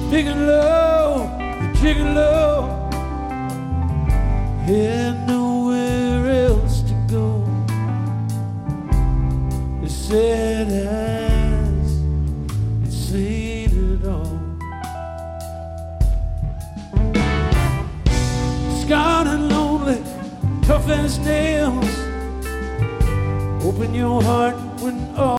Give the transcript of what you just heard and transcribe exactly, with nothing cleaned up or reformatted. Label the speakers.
Speaker 1: Digging low, digging low, had nowhere else to go. The sad eyes, it seen it all. Scarred and lonely, tough as nails. Open your heart when all